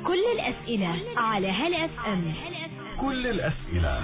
كل الأسئلة على هلا اف ام. كل الأسئلة.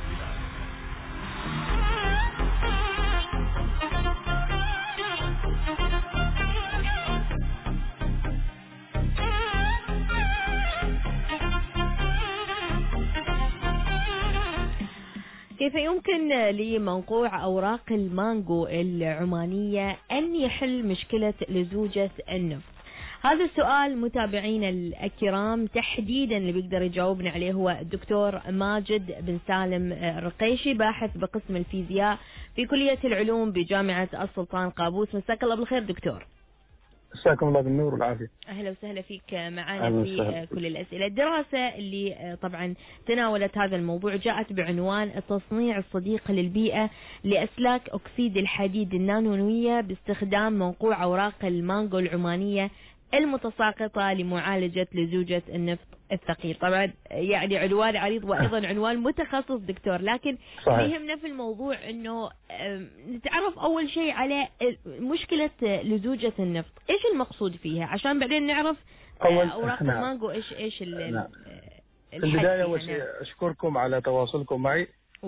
كيف يمكن لمنقوع أوراق المانجو العمانية أن يحل مشكلة لزوجة النفط؟ هذا السؤال متابعينا الكرام تحديدا اللي بيقدر يجاوبنا عليه هو الدكتور ماجد بن سالم الرقيشي، باحث بقسم الفيزياء في كلية العلوم بجامعة السلطان قابوس. مساك الله بالخير دكتور. مساكم الله بالنور والعافية. أهلا وسهلا فيك معنا في كل الأسئلة. الدراسة اللي طبعا تناولت هذا الموضوع جاءت بعنوان التصنيع الصديق للبيئة لأسلاك أكسيد الحديد النانوية باستخدام منقوع أوراق المانجو العمانية المتساقطة لمعالجة لزوجة النفط الثقيل. طبعا يعني عنوان عريض وأيضا عنوان متخصص دكتور، لكن يهمنا في الموضوع أنه نتعرف أول شيء على مشكلة لزوجة النفط، إيش المقصود فيها عشان بعدين نعرف أوراق المانجو إيش في البداية أول شيء أشكركم على تواصلكم معي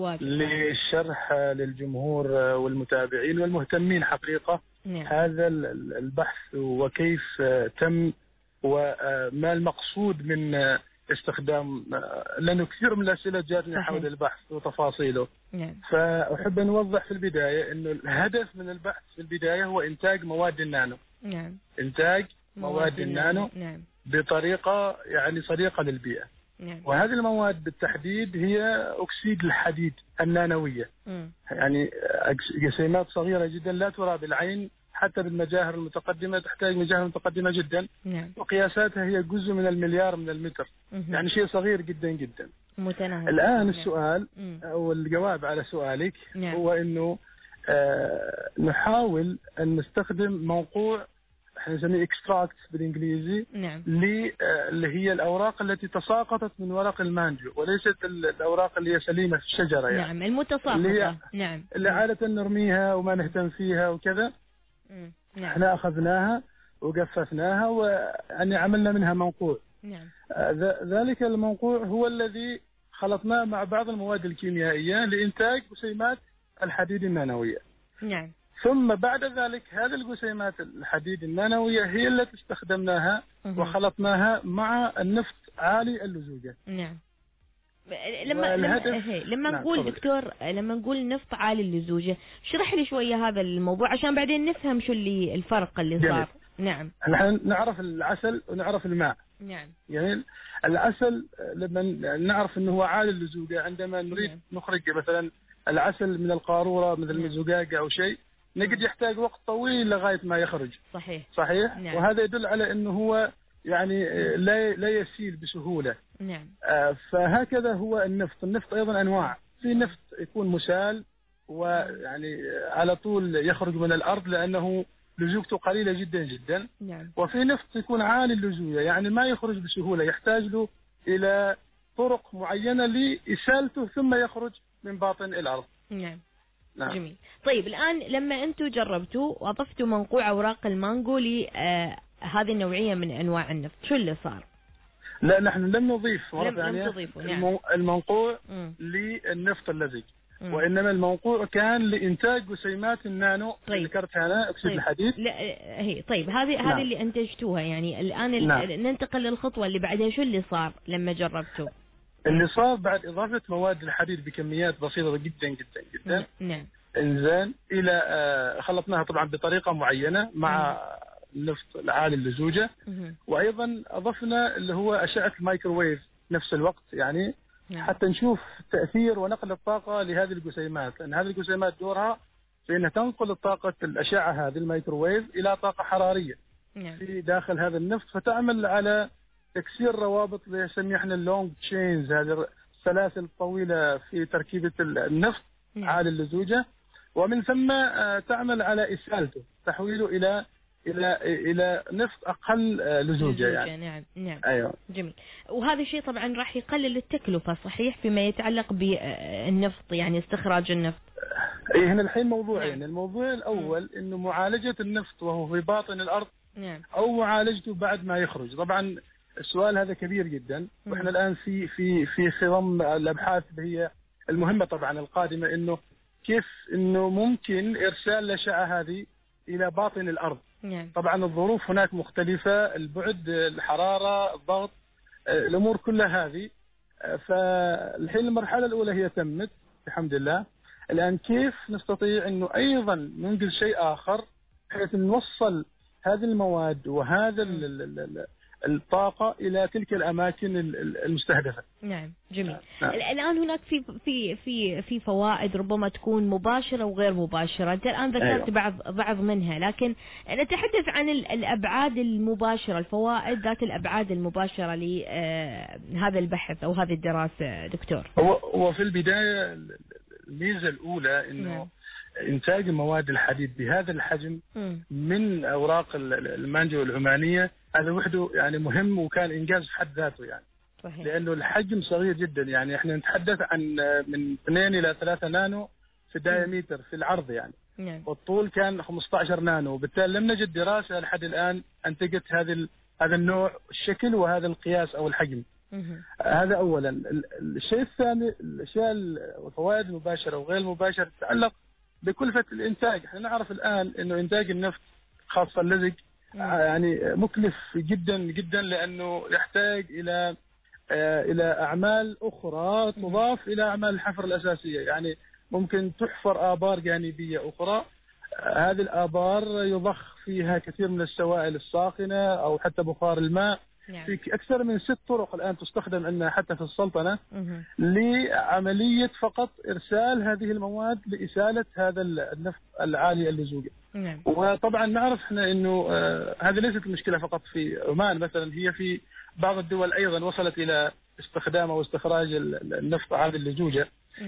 للشرح للجمهور والمتابعين والمهتمين حقيقة. هذا البحث وكيف تم وما المقصود من استخدام، لأنه كثير من الأسئلة جاتني حول البحث وتفاصيله. فأحب أن أوضح في البداية أنه الهدف من البحث في البداية هو إنتاج مواد النانو. إنتاج مواد النانو بطريقة يعني صديقة للبيئة. وهذه المواد بالتحديد هي أكسيد الحديد النانوية. يعني جسيمات صغيرة جدا لا ترى بالعين، حتى بالمجاهر المتقدمة تحتاج مجاهر متقدمة جدا. وقياساتها هي جزء من المليار من المتر. يعني شيء صغير جدا جدا. الآن السؤال أو الجواب على سؤالك هو أنه نحاول أن نستخدم موقوع احنا نسميه اكستراكت بالانجليزي، اللي هي الاوراق التي تساقطت من ورق المانجو وليست الاوراق اللي هي سليمه في الشجره، يعني المتساقطه اللي عاده نرميها وما نهتم فيها وكذا. احنا اخذناها وجففناها ويعني عملنا منها منقوع. ذلك المنقوع هو الذي خلطناه مع بعض المواد الكيميائيه لانتاج جسيمات الحديد النانويه. ثم بعد ذلك هذه الجسيمات الحديد النانوية هي التي استخدمناها وخلطناها مع النفط عالي اللزوجة. لما نقول دكتور، لما نقول نفط عالي اللزوجة شرح لي شوية هذا الموضوع عشان بعدين نفهم شو اللي الفرق اللي صار. نحن نعرف العسل ونعرف الماء. يعني العسل لما نعرف انه هو عالي اللزوجة، عندما نريد نخرج مثلا العسل من القارورة مثل الزجاجة او شيء نجد يحتاج وقت طويل لغاية ما يخرج. صحيح. وهذا يدل على أنه هو يعني لا يسيل بسهولة. فهكذا هو النفط أيضا أنواع، في نفط يكون مسال ويعني على طول يخرج من الأرض لأنه لزوجته قليلة جدا جدا. وفي نفط يكون عالي اللزوجة يعني ما يخرج بسهولة، يحتاج له إلى طرق معينة لإسالته ثم يخرج من باطن الأرض. جميل. طيب الآن لما أنتم جربتوا وأضفتوا منقوع أوراق المانجو لهذه النوعية من أنواع النفط، شو اللي صار؟ لا نحن لم نضيف المنقوع للنفط اللزج. وإنما المنقوع كان لإنتاج جسيمات النانو اللي ذكرتها أنا أكسيد الحديد. طيب هذه اللي أنتجتوها، يعني الآن ننتقل للخطوة اللي بعدها، شو اللي صار لما جربتوا؟ اللي صار بعد إضافة مواد الحديد بكميات بسيطة جدا جدا جدا. إنزين إلى خلطناها طبعا بطريقة معينة مع النفط العالي اللزوجة. وأيضا أضفنا اللي هو أشعة الميكروويف نفس الوقت، يعني حتى نشوف تأثير ونقل الطاقة لهذه الجسيمات، لأن هذه الجسيمات دورها في أنها تنقل الطاقة الأشعة هذه الميكروويف إلى طاقة حرارية في داخل هذا النفط، فتعمل على تكسير روابط اللي يسميها احنا اللونج تشينز، هذه السلاسل الطويلة في تركيبة النفط عالي اللزوجة، ومن ثم تعمل على إسالته، تحويله إلى نفط أقل لزوجة يعني. أيوة. جميل. وهذا الشيء طبعا راح يقلل التكلفة صحيح فيما يتعلق بالنفط، يعني استخراج النفط. هنا الحين موضوعين. الموضوع الأول إنه معالجة النفط وهو في باطن الأرض أو معالجته بعد ما يخرج. طبعا السؤال هذا كبير جدا، واحنا الان في خضم الابحاث اللي هي المهمه طبعا القادمه، انه كيف انه ممكن ارسال الاشعه هذه الى باطن الارض. طبعا الظروف هناك مختلفه، البعد، الحراره، الضغط، الامور كلها هذه. فالحين المرحله الاولى هي تمت الحمد لله. الان كيف نستطيع انه ايضا ننقل شيء اخر بحيث نوصل هذه المواد وهذا الطاقة إلى تلك الأماكن المستهدفة. نعم جميل. الآن هناك في فوائد ربما تكون مباشرة وغير مباشرة. أنت الآن ذكرت بعض منها، لكن نتحدث عن الأبعاد المباشرة، الفوائد ذات الأبعاد المباشرة لهذا البحث أو هذه الدراسة دكتور. هو في البداية الميزة الأولى إنه إنتاج مواد الحديد بهذا الحجم من أوراق المانجا والعمانية هذا وحده يعني مهم، وكان إنجاز في حد ذاته يعني. صحيح. لأنه الحجم صغير جدا، يعني إحنا نتحدث عن من 2 إلى 3 نانو في الدايمتر في العرض يعني. والطول كان 15 نانو، وبالتالي لم نجد دراسة لحد الآن أنتجت هذا النوع الشكل وهذا القياس أو الحجم. هذا أولا. الشيء الثاني، الأشياء والفوائد المباشرة وغير المباشرة تتعلق بكلفة الإنتاج. احنا نعرف الآن إنه إنتاج النفط خاصة اللزج يعني مكلف جدا جدا، لأنه يحتاج إلى أعمال أخرى تضاف إلى أعمال الحفر الأساسية. يعني ممكن تحفر آبار جانبية أخرى، هذه الآبار يضخ فيها كثير من السوائل الساخنة أو حتى بخار الماء. في أكثر من 6 طرق الآن تستخدم عندنا حتى في السلطنة لعملية فقط إرسال هذه المواد لإسالة هذا النفط العالي اللزوجة. وطبعا نعرف احنا إنه هذه ليست المشكلة فقط في عمان، مثلا هي في بعض الدول أيضا وصلت إلى استخدام أو استخراج النفط عالي اللزوجة.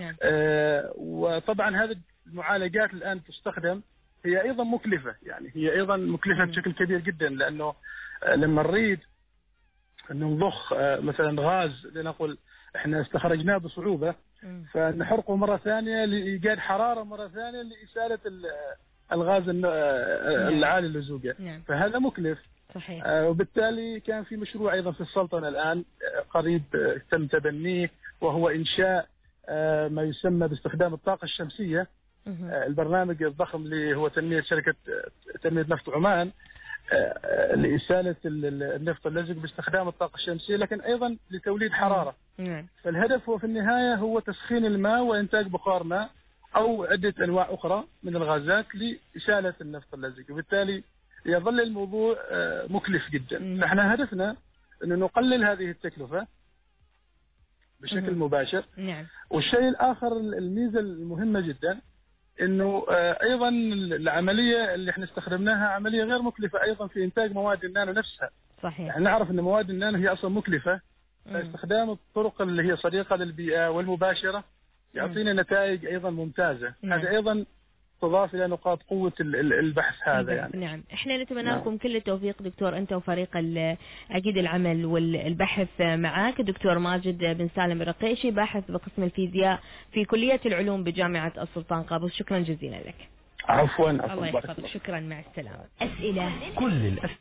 وطبعا هذه المعالجات الآن تستخدم هي أيضا مكلفة، يعني هي أيضا مكلفة بشكل كبير جدا، لأنه لما نريد أن نضخ مثلا غاز، لنقل احنا استخرجناه بصعوبة، فنحرقه مرة ثانية لإيجاد حرارة مرة ثانية لإسالة الغاز العالي اللزوجة. فهذا مكلف. صحيح. وبالتالي كان في مشروع أيضا في السلطنة الآن قريب تم تبنيه، وهو إنشاء ما يسمى باستخدام الطاقة الشمسية. البرنامج الضخم اللي هو شركة تنمية نفط عمان لإسالة النفط اللزج باستخدام الطاقة الشمسية، لكن أيضا لتوليد حرارة. فالهدف هو في النهاية هو تسخين الماء وإنتاج بخار ماء أو عدة أنواع أخرى من الغازات لإسالة النفط اللزج، وبالتالي يظل الموضوع مكلف جدا. فإحنا هدفنا أن نقلل هذه التكلفة بشكل مباشر. والشيء الآخر، الميزة المهمة جدا، انه ايضا العمليه اللي احنا استخدمناها عمليه غير مكلفه ايضا في انتاج مواد النانو نفسها. صحيح. يعني نعرف ان مواد النانو هي اصلا مكلفه، فاستخدام الطرق اللي هي صديقه للبيئه والمباشره يعطينا نتائج ايضا ممتازه. هذا ايضا تضاف الى نقاط قوه البحث هذا يعني. نعم، احنا نتمنى لكم كل التوفيق دكتور، انت وفريق اكيد العمل والبحث معك. دكتور ماجد بن سالم الرقيشي، باحث بقسم الفيزياء في كلية العلوم بجامعة السلطان قابوس، شكرا جزيلا لك. عفوا. الله يحفظك، شكرا، مع السلامة. أسئلة كل الأسئلة.